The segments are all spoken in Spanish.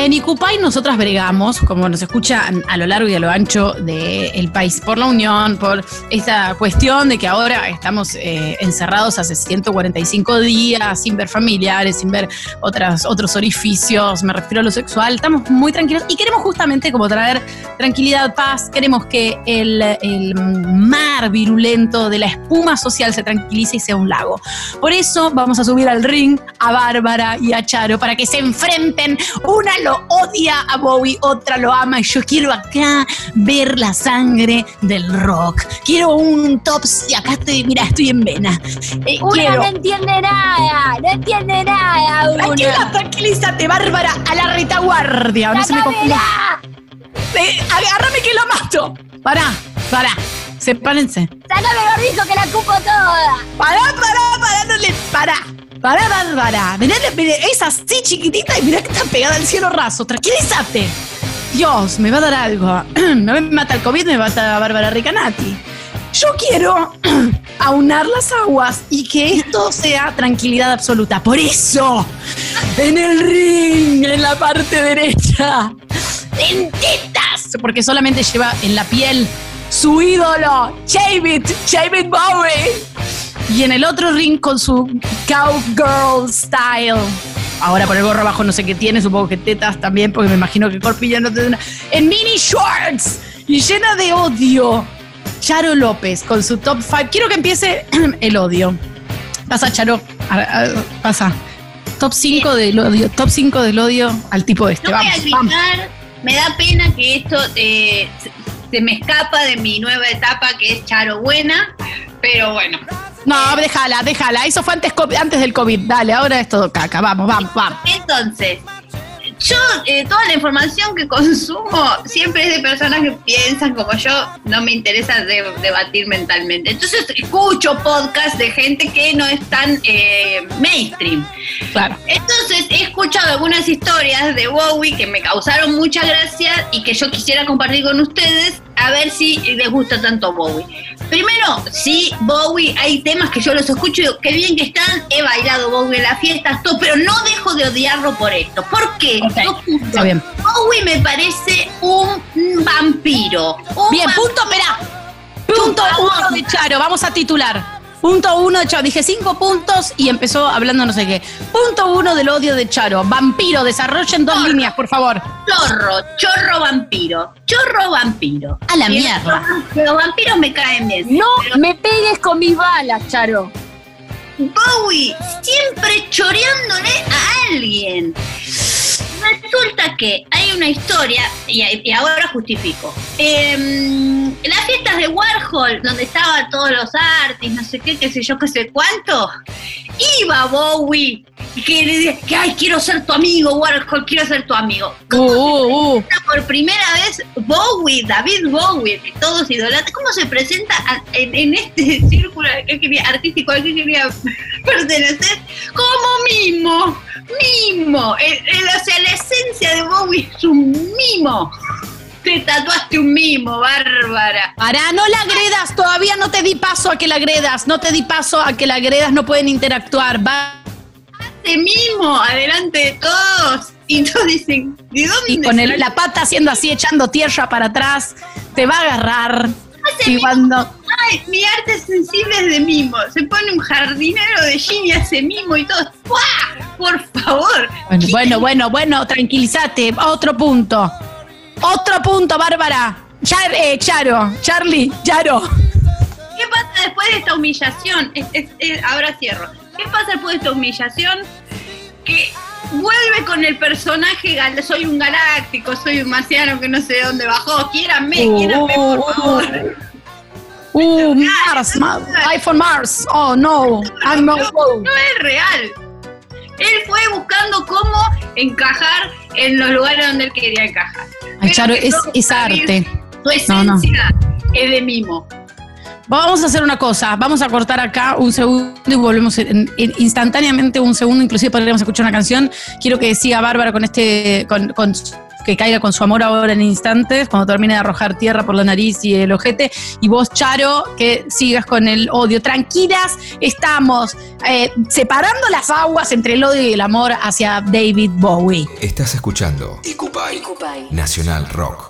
En Icupay nosotras bregamos, como nos escuchan a lo largo y a lo ancho del país, por la unión, por esta cuestión de que ahora estamos encerrados hace 145 días, sin ver familiares, sin ver otros orificios, me refiero a lo sexual, estamos muy tranquilos y queremos justamente como traer tranquilidad, paz, queremos que el mar virulento de la espuma social se tranquilice y sea un lago. Por eso vamos a subir al ring a Bárbara y a Charo para que se enfrenten. Una lo odia a Bowie, otra lo ama, y yo quiero acá ver la sangre del rock. Quiero un tops y acá estoy en vena. Una no entiende nada, una. Tranquilízate, Bárbara, a la retaguardia. No se me confunda. Agárrame que lo mato. Pará. Sepárense. Sácame gordito que la cupo toda. Pará, Bárbara. Mirá, es así chiquitita y mirá que está pegada al cielo raso. Tranquilízate. Dios, me va a dar algo. Me mata el COVID, me mata a Bárbara Recanati. Yo quiero aunar las aguas y que esto sea tranquilidad absoluta. Por eso, en el ring, en la parte derecha, en tetas, porque solamente lleva en la piel su ídolo, David Bowie. Y en el otro ring con su cowgirl style. Ahora por el gorro abajo no sé qué tiene, supongo que tetas también, porque me imagino que Corpilla no tiene una. En mini shorts y llena de odio, Charo López con su top 5. Quiero que empiece el odio. Pasa, Charo, pasa. Top 5 del odio. Top 5 del odio al tipo este. No voy a gritar, me da pena que esto se me escapa de mi nueva etapa que es Charo buena, pero bueno. No, déjala. Eso fue antes del COVID. Dale, ahora es todo caca. Vamos. Entonces, yo toda la información que consumo siempre es de personas que piensan como yo, no me interesa debatir mentalmente. Entonces escucho podcasts de gente que no es tan mainstream. Claro. Entonces he escuchado algunas historias de Bowie que me causaron mucha gracia y que yo quisiera compartir con ustedes a ver si les gusta tanto Bowie. Primero, sí, Bowie, hay temas que yo los escucho y digo, qué bien que están, he bailado Bowie en las fiestas, todo, pero no dejo de odiarlo por esto. ¿Por qué? Okay, está bien. Bowie me parece un vampiro. Bien, punto 1 de Charo, vamos a titular. Punto 1 de Charo, dije 5 puntos y empezó hablando no sé qué. Punto 1 del odio de Charo, vampiro, desarrollen 2 líneas, por favor. Chorro vampiro. A la mierda. Los vampiros me caen bien. No me pegues con mis balas, Charo. Bowie siempre choreándole a alguien. Resulta que hay una historia, y ahora justifico. En las fiestas de Warhol, donde estaban todos los artistas, no sé qué sé yo, qué sé cuánto, iba Bowie, que le decía, que ay, quiero ser tu amigo, Warhol, quiero ser tu amigo. Por primera vez, David Bowie, que todos idolatran, ¿cómo se presenta en este círculo artístico al que quería pertenecer? Como mimo. O sea, la esencia de Bowie es un mimo. Te tatuaste un mimo, Bárbara. Pará, no la agredas, todavía no te di paso a que la agredas. No pueden interactuar. Hace mimo, adelante de todos. Y todos dicen, ¿de dónde? Y con la pata haciendo así, echando tierra para atrás, te va a agarrar. Y cuando... Ay, mi arte sensible es de mimo. Se pone un jardinero de jean y hace mimo y todo. ¡Puah! Por favor. Bueno, tranquilízate. Otro punto, Bárbara. Charlie. ¿Qué pasa después de esta humillación? Ahora cierro. ¿Qué pasa después de esta humillación? Que vuelve con el personaje, soy un galáctico, soy un marciano que no sé de dónde bajó. Quiéranme, por favor. Mars, Life on Mars. Oh, no. No es real. Él fue buscando cómo encajar en los lugares donde él quería encajar. Ay, Charo, es arte. Su esencia es de mimo. Vamos a hacer una cosa, vamos a cortar acá un segundo y volvemos instantáneamente un segundo, inclusive podríamos escuchar una canción. Quiero que siga Bárbara con que caiga con su amor ahora en instantes, cuando termine de arrojar tierra por la nariz y el ojete, y vos, Charo, que sigas con el odio. Tranquilas, estamos separando las aguas entre el odio y el amor hacia David Bowie. Estás escuchando Icupay Nacional Rock.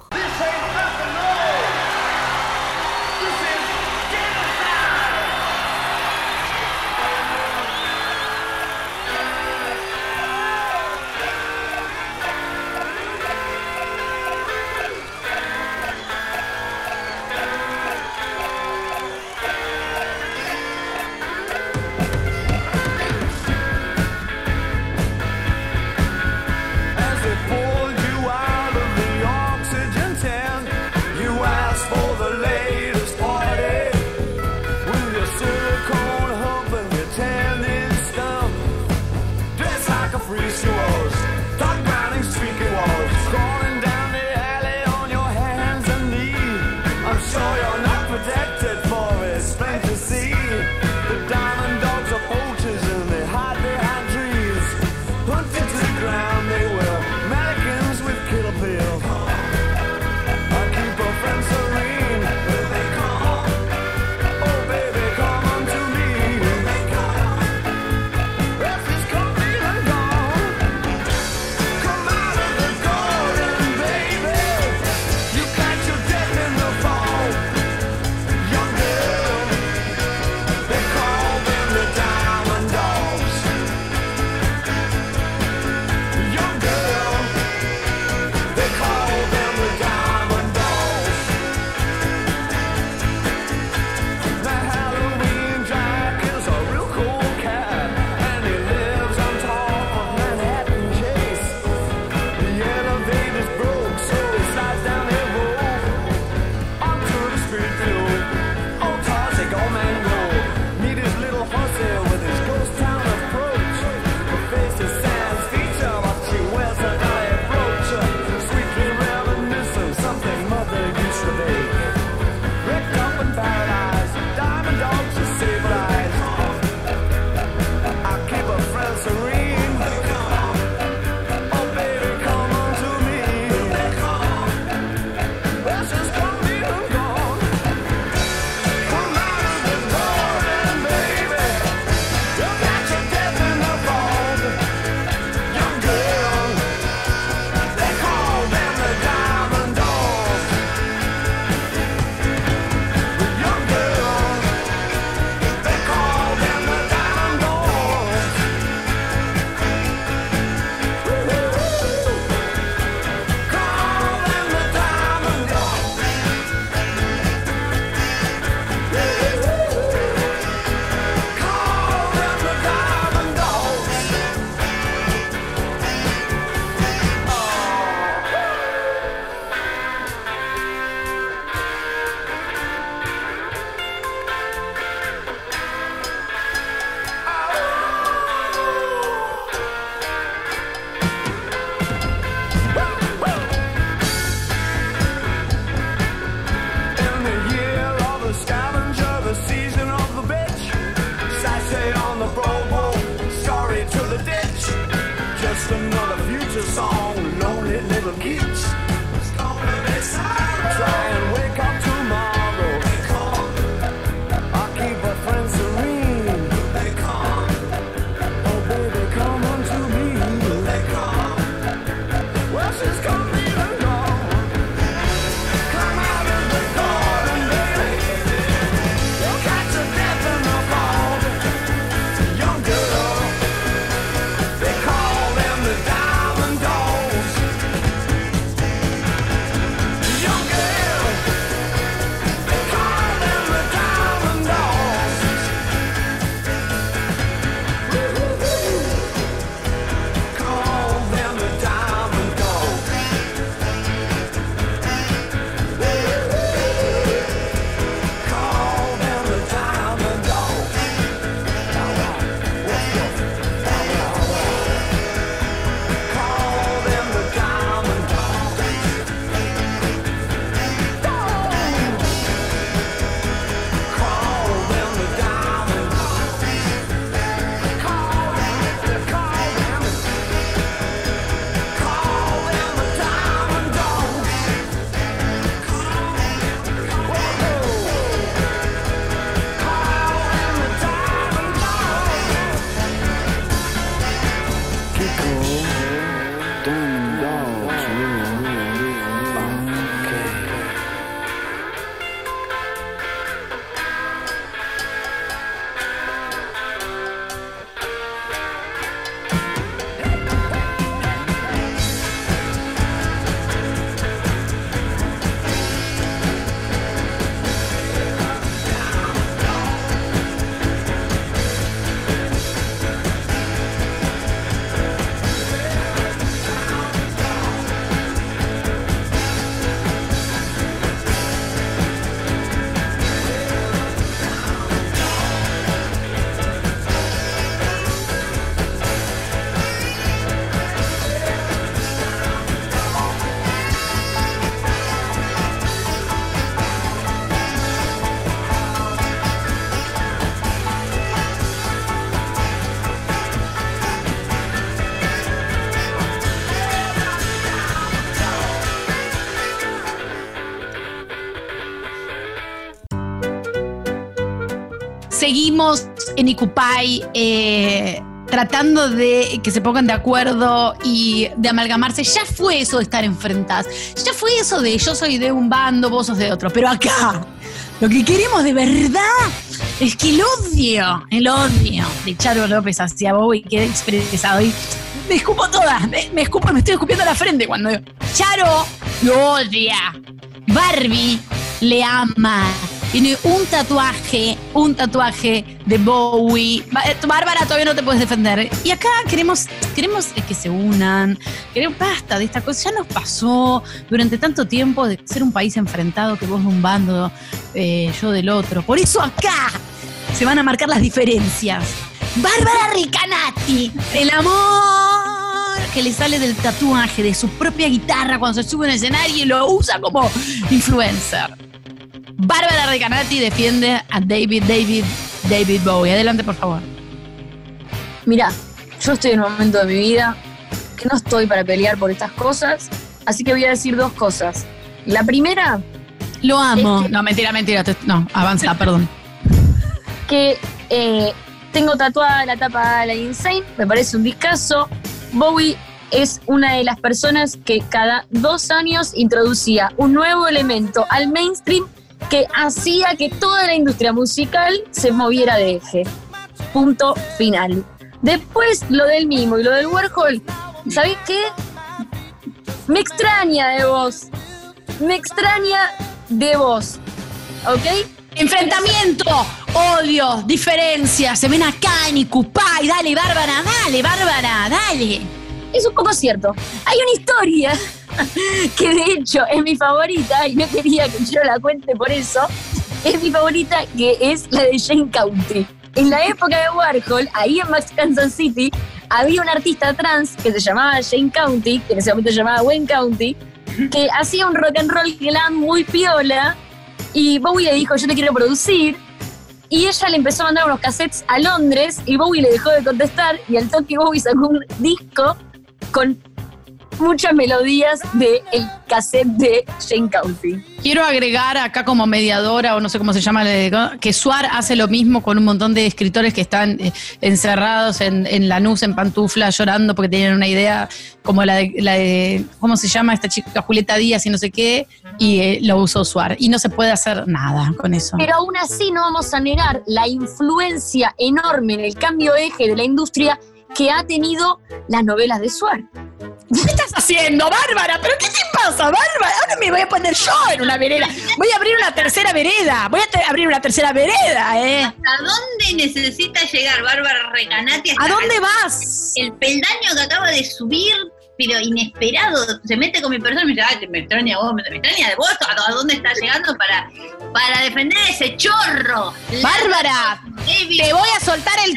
seguimos en Ikupai tratando de que se pongan de acuerdo y de amalgamarse. Ya fue eso de estar enfrentadas. Ya fue eso de yo soy de un bando, vos sos de otro. Pero acá, lo que queremos de verdad es que el odio de Charo López hacia Bowie quede expresado. Y me escupo toda, me estoy escupiendo la frente cuando digo, Charo lo odia, Barbie le ama. Tiene un tatuaje de Bowie. Bárbara, todavía no te puedes defender. Y acá queremos que se unan. Basta de esta cosa. Ya nos pasó durante tanto tiempo de ser un país enfrentado, que vos de un bando, yo del otro. Por eso acá se van a marcar las diferencias. Bárbara Recanati, el amor que le sale del tatuaje de su propia guitarra cuando se sube en el escenario y lo usa como influencer. Bárbara Recanati defiende a David Bowie. Adelante, por favor. Mirá, yo estoy en un momento de mi vida que no estoy para pelear por estas cosas, así que voy a decir 2 cosas. La primera... Lo amo. Es que, no, mentira. No, avanza, perdón. Que tengo tatuada la tapa de la Insane, me parece un discazo. Bowie es una de las personas que cada 2 años introducía un nuevo elemento al mainstream que hacía que toda la industria musical se moviera de eje. Punto final. Después, lo del mimo y lo del Warhol, ¿sabés qué? Me extraña de vos, ¿ok? Enfrentamiento, odio, diferencias, se ven acá en Ikupai. Dale, Bárbara, dale. Es un poco cierto. Hay una historia que de hecho es mi favorita y no quería que yo la cuente por eso. Es mi favorita, que es la de Jane County. En la época de Warhol, ahí en Max Kansas City, había un artista trans que se llamaba Jane County, que en ese momento se llamaba Wayne County, que hacía un rock and roll glam muy piola, y Bowie le dijo, yo te quiero producir, y ella le empezó a mandar unos cassettes a Londres, y Bowie le dejó de contestar, y al toque Bowie sacó un disco con muchas melodías del cassette de Jane County. Quiero agregar acá como mediadora, o no sé cómo se llama, que Suar hace lo mismo con un montón de escritores que están encerrados en Lanús, en pantuflas, llorando porque tienen una idea como la de ¿cómo se llama esta chica? Julieta Díaz y no sé qué, y lo usó Suar. Y no se puede hacer nada con eso. Pero aún así no vamos a negar la influencia enorme en el cambio de eje de la industria que ha tenido las novelas de Suar. ¿Qué estás haciendo, Bárbara? ¿Pero qué te pasa, Bárbara? Ahora me voy a poner yo en una vereda. Voy a abrir una tercera vereda. ¿Hasta dónde necesita llegar Bárbara Recanati? ¿A dónde vas? El peldaño que acaba de subir, pero inesperado. Se mete con mi persona y me dice, ay, me extraña vos, me extraña de vos. ¿A dónde estás llegando para defender ese chorro? Bárbara, te voy a soltar el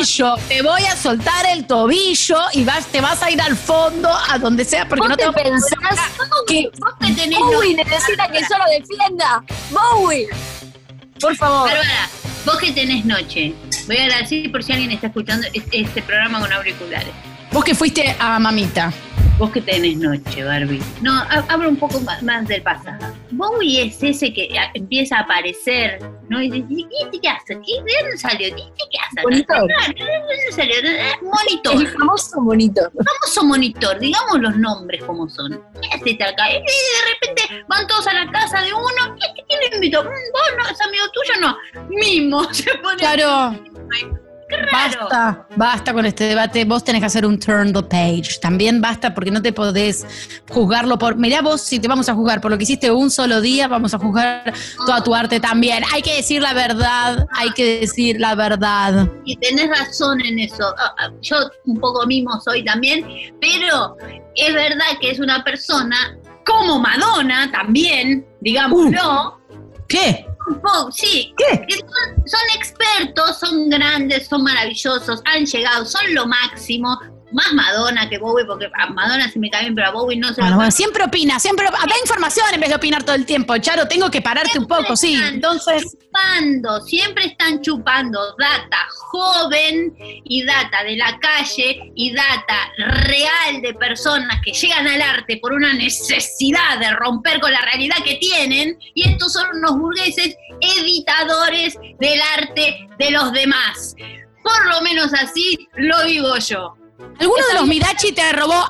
tobillo y te vas a ir al fondo, a donde sea, porque no te pensás que Bowie necesita que yo lo defienda. Bowie, por favor. Bárbara, vos que tenés noche, voy a decir por si alguien está escuchando este programa con auriculares. Vos que fuiste a Mamita. Vos que tenés noche, Barbie. No, hablo un poco más del pasado. Bowie es ese que empieza a aparecer, ¿no? Y dice, ¿y este qué hace? ¿De dónde salió? ¿Y este qué hace? Monitor. ¿De dónde salió? Monitor. El famoso monitor. Famoso monitor, digamos los nombres como son. ¿Qué hace este acá? Y de repente van todos a la casa de uno. ¿Quién lo invitó? ¿Vos no? ¿Es amigo tuyo? No. Mimo. Se pone. Claro. Qué raro. Basta con este debate. Vos tenés que hacer un turn the page. También basta, porque no te podés juzgarlo por... Mirá vos, si te vamos a juzgar por lo que hiciste un solo día, vamos a juzgar toda tu arte también. Hay que decir la verdad. Y tenés razón en eso. Yo un poco mismo soy también, pero es verdad que es una persona como Madonna también, digámoslo. ¿Qué? Sí, ¿qué? Son expertos, son grandes, son maravillosos, han llegado, son lo máximo. Más Madonna que Bowie, porque a Madonna sí me cae bien, pero a Bowie no se lo... Bueno, siempre opina, da información en vez de opinar todo el tiempo. Charo, tengo que pararte un poco, sí. Entonces... Siempre están chupando data joven y data de la calle y data real de personas que llegan al arte por una necesidad de romper con la realidad que tienen, y estos son unos burgueses editadores del arte de los demás. Por lo menos así lo digo yo. ¿Alguno de los Mirachi te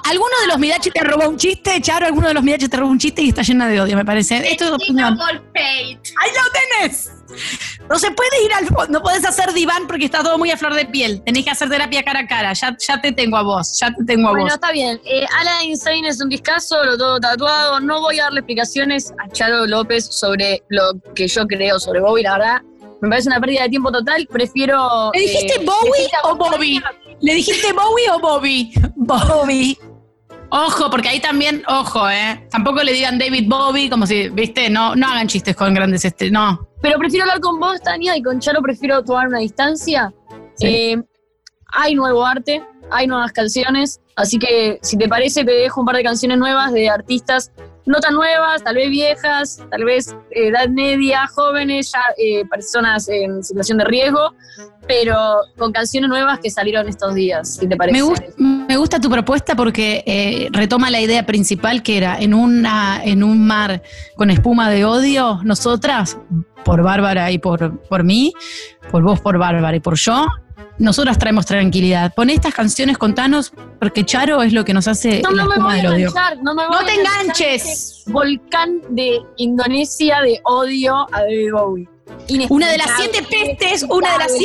robó un chiste, Charo? ¿Alguno de los Mirachi te robó un chiste y está llena de odio, me parece? Esto es opinión. Por Fate. ¡Ahí lo tenés! No se puede ir no podés hacer diván porque está todo muy a flor de piel. Tenés que hacer terapia cara a cara. Ya te tengo a vos, Bueno, está bien. Aladdin Insane es un discazo, lo todo tatuado. No voy a darle explicaciones a Charo López sobre lo que yo creo sobre Bowie, la verdad. Me parece una pérdida de tiempo total. Prefiero... ¿Le dijiste Bowie o Bobby? ¿Le dijiste Bowie o Bobby? Bobby. Ojo, porque ahí también, ojo, tampoco le digan David Bowie, como si, viste, no hagan chistes con grandes no. Pero prefiero hablar con vos, Tania, y con Charo prefiero tomar una distancia. Sí. Hay nuevo arte, hay nuevas canciones, así que si te parece te dejo un par de canciones nuevas de artistas no tan nuevas, tal vez viejas, tal vez edad media, jóvenes, ya personas en situación de riesgo, pero con canciones nuevas que salieron estos días, si te parece. Me gusta tu propuesta porque retoma la idea principal que era en un mar con espuma de odio, nosotras, por Bárbara y por mí, por vos, por Bárbara y por yo, nosotras traemos tranquilidad. Pon estas canciones, contanos, porque Charo es lo que nos hace la espuma del odio. No te enganches. Volcán de Indonesia de odio a David Bowie. Una de las 7 pestes, una de las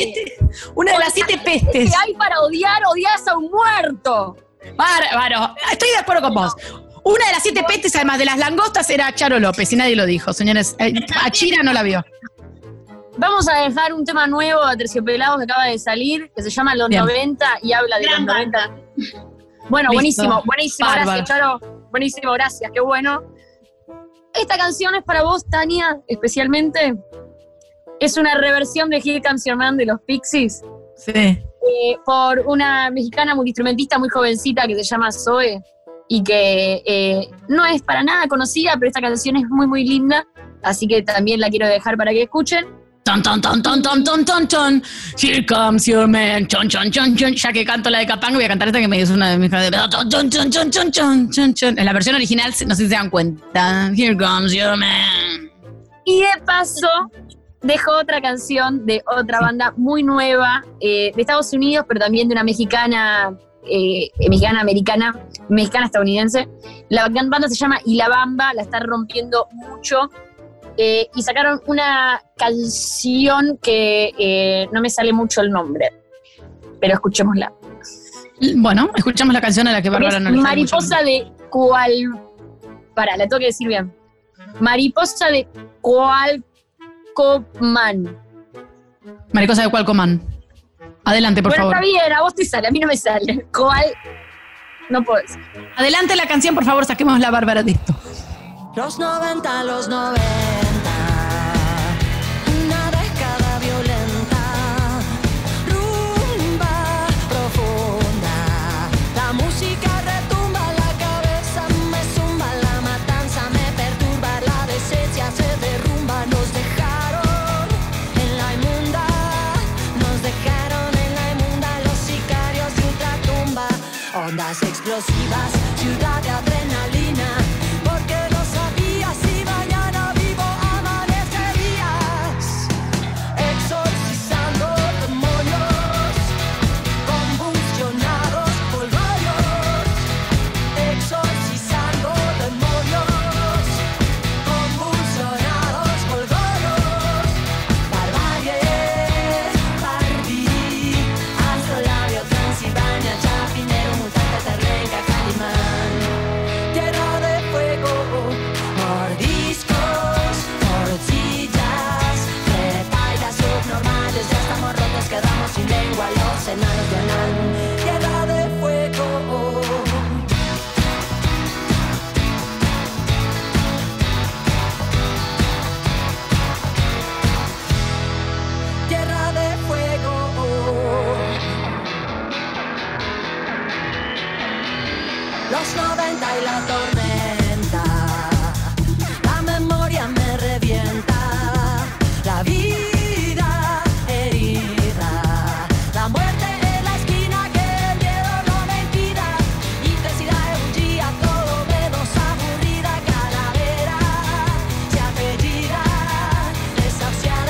7 pestes. ¿Qué hay para odiar? Odias a un muerto. Bárbaro, estoy de acuerdo con vos. Una de las 7 pestes, además de las langostas, era Charo López, y nadie lo dijo, señores. A Chira no la vio. Vamos a dejar un tema nuevo a Terciopelados que acaba de salir, que se llama Los 90 y habla de los 90. Bueno, buenísimo, Bárbaro. gracias, Charo. Buenísimo, gracias, qué bueno. Esta canción es para vos, Tania, especialmente. Es una reversión de Here Comes Your Man de los Pixies. Sí. Por una mexicana multiinstrumentista muy jovencita que se llama Zoe y que no es para nada conocida, pero esta canción es muy, muy linda, así que también la quiero dejar para que escuchen. Ton, ton, ton, ton, ton, ton, ton, ton. Here comes your man. Chon, chon, chon, chon. Ya que canto la de Capanga, voy a cantar esta que me hizo una de mis canciones. Chon, chon, chon, chon, chon, chon, chon, chon. En la versión original, no sé si se dan cuenta. Here comes your man. Y de paso, dejo otra canción de otra banda muy nueva, de Estados Unidos, pero también de una mexicana estadounidense. La banda se llama Y La Bamba, la está rompiendo mucho. Y sacaron una canción que no me sale mucho el nombre, pero escuchémosla. Bueno, escuchamos la canción a la que Bárbara no le sale Mariposa de cual... Pará, la tengo que decir bien. Mariposa de Cualcomán. Mariposa de Cualcomán. Adelante, por favor. Está bien, a vos te sale, a mí no me sale. No podés. Adelante la canción, por favor, saquemos la Bárbara de esto. Los 90, una década violenta, rumba profunda, la música retumba, la cabeza me zumba, la matanza me perturba, la decencia se derrumba, nos dejaron en la inmunda los sicarios de ultratumba, ondas explosivas, ciudad de adrenalina. Enanos de Anán, tierra de fuego. Tierra de fuego. Los 90 y la tormenta, la memoria me revienta, la vida herida, la muerte en la esquina que el miedo no me impida. Intensidad de un día, todo menos aburrida. Calavera, se apellida, desahuciada.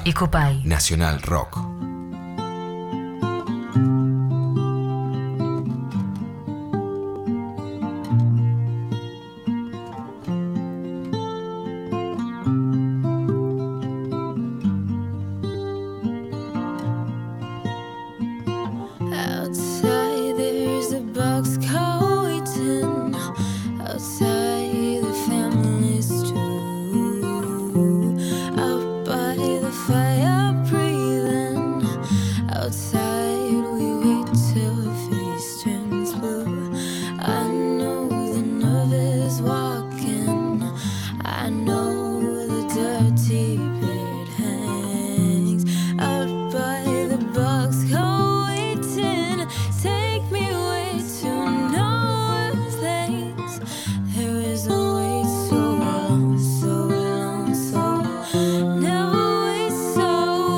Icupay. Nacional Rock. Outside there's a boxcar waiting. Outside the family's too. Out by the fire breathing. Outside we wait till the face turns blue. I know the nervous walking. I know the dirty bed hangs. Out by the boxcar. Take me away to nowhere things. There is a way so long, so long, so never wait so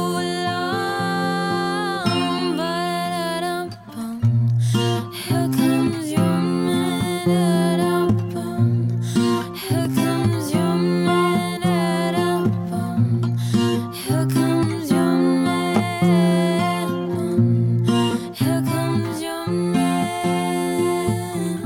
long. Ba-da-dum-bum. Here comes your man-da-dum-bum. Here comes your man-da-dum-bum. Here comes your man. Here comes your man.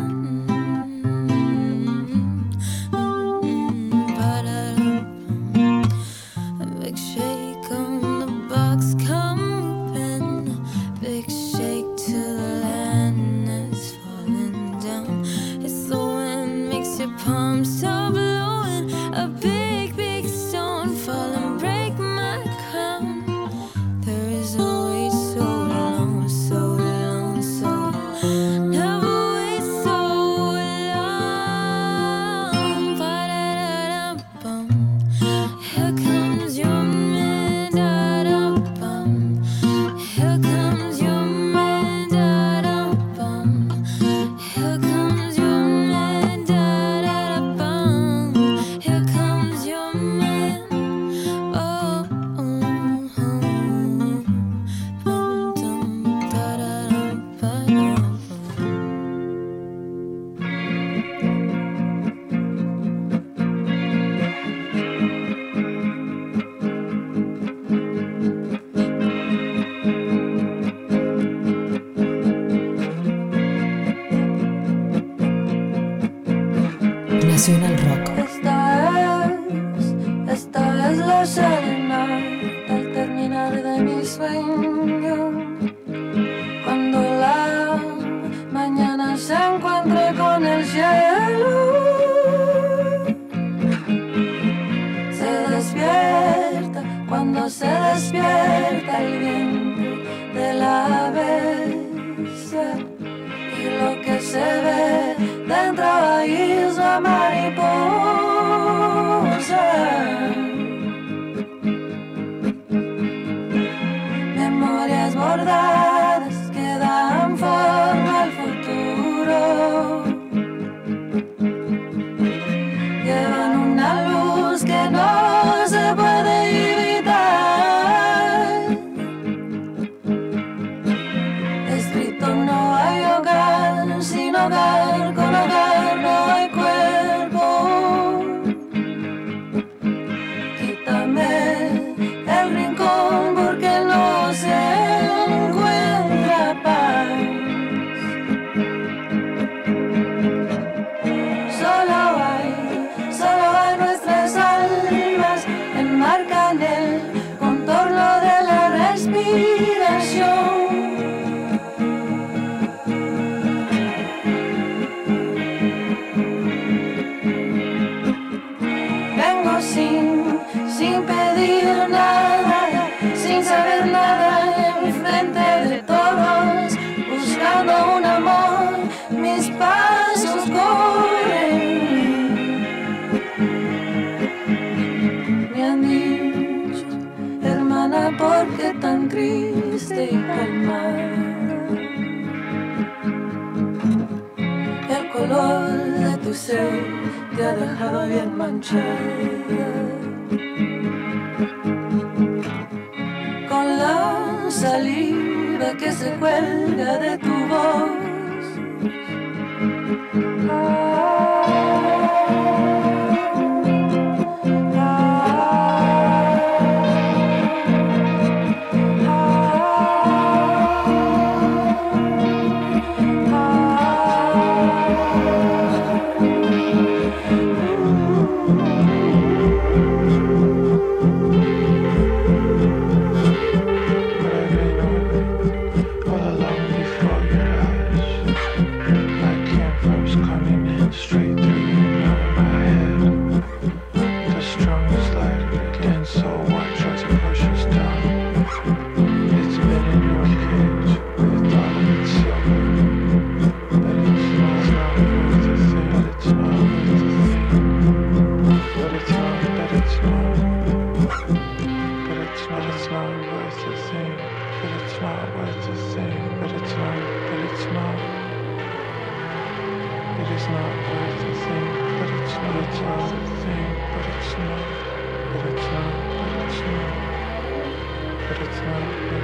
A big shake on the box, come open. Big shake to the land that's falling down. It's the wind makes your palms stop blowing. A big, big stone fall and break my crown. There is a way so long, so long, so never wait so long. Ba-da-da-dum-bum. Here comes your man-da-dum-bum. Here comes your man-da-dum-bum. Here comes your man-da-da-da-bum. Here comes your man. Oh, oh, oh. Bum-dum, da-da-dum-ba-dum. Nacional Rock. Esta es la serenata al terminar de mi sueño. Cuando la mañana se encuentre con el cielo, se despierta cuando se despierta el vientre de la besa. Y lo que se ve dentro ahí es la mariposa. Memorias bordadas que dan forma al futuro. Llevan una luz que no se puede evitar. Escrito no hay hogar, sin hogar, con hogar no hay cuerpo. Quítame el rincón porque no se encuentra paz. Solo hay nuestras almas, enmarcan el contorno de la respiración. Vengo sin pedir nada, sin saber nada, enfrente de todos, buscando un amor, mis pasos corren. Me han dicho, hermana, ¿por qué tan triste y calmada? El color de tu ser te ha dejado bien manchada. Con la saliva que se cuelga de tu voz. not worth a thing, but it's not, but it's not. It is not worth a thing, but it's not worth a thing, but it's not, but it's not, but it's not, but it's not worth